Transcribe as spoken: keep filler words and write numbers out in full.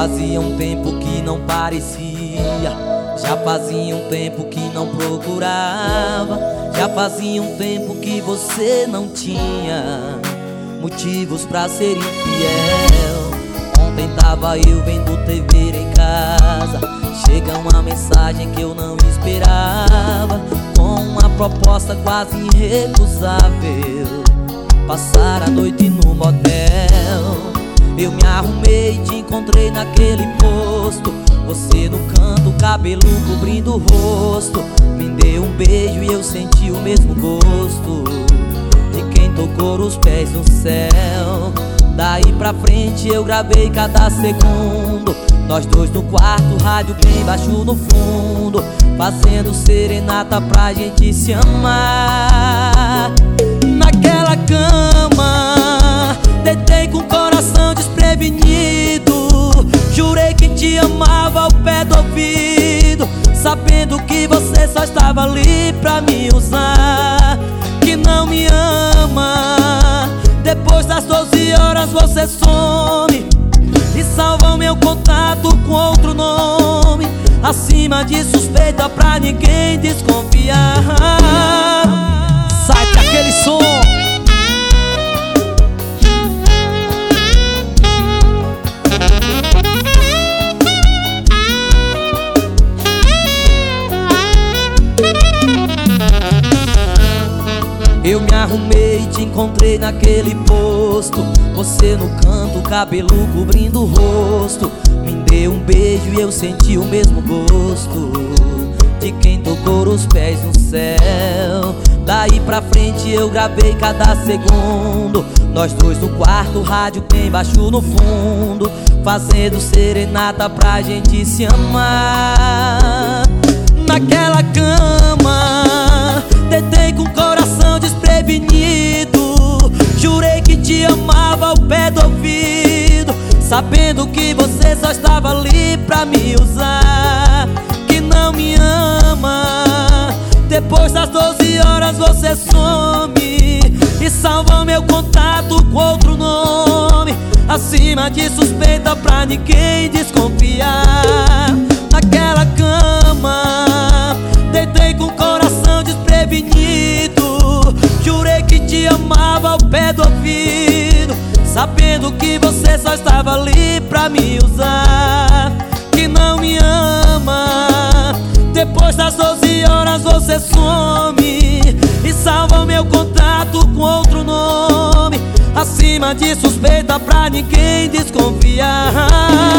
fazia um tempo que não parecia, já fazia um tempo que não procurava, já fazia um tempo que você não tinha motivos pra ser infiel. Ontem tava eu vendo T V em casa, chega uma mensagem que eu não esperava, com uma proposta quase irrecusável: passar a noite no motel. Eu me arrumei e te encontrei naquele posto, você no canto, cabelo cobrindo o rosto. Me deu um beijo e eu senti o mesmo gosto de quem tocou os pés no céu. Daí pra frente eu gravei cada segundo, nós dois no quarto, rádio bem baixo no fundo, fazendo serenata pra gente se amar. Naquela cama, deitei com o coração desprevenido, jurei que te amava ao pé do ouvido, sabendo que você só estava ali pra me usar, que não me ama. Depois das doze horas você some e salva o meu contato com outro nome, acima de suspeita pra ninguém desconfiar. Sai daquele som. Eu me arrumei e te encontrei naquele posto, você no canto, cabelo cobrindo o rosto. Me deu um beijo e eu senti o mesmo gosto de quem tocou os pés no céu. Daí pra frente eu gravei cada segundo, nós dois no quarto, rádio bem baixo no fundo, fazendo serenata pra gente se amar. Naquela cama, deitei com o coração desprevenido, jurei que te amava ao pé do ouvido, sabendo que você só estava ali pra me usar, que não me ama. Depois das doze horas você some e salva meu contato com outro nome, acima de suspeita pra ninguém desconfiar. Naquela cama, deitei com o coração desprevenido, jurei que te amava ao pé do ouvido, sabendo que você só estava ali pra me usar, que não me ama. Depois das doze horas você some e salva o meu contato com outro nome, acima de suspeita pra ninguém desconfiar.